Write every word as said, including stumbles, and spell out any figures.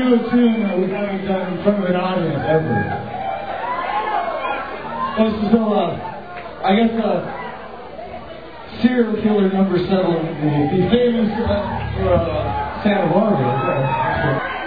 do a tune that we haven't done in front of an audience ever. This is a, uh, I guess, uh, serial killer number seven would be famous uh, for uh, Santa Barbara.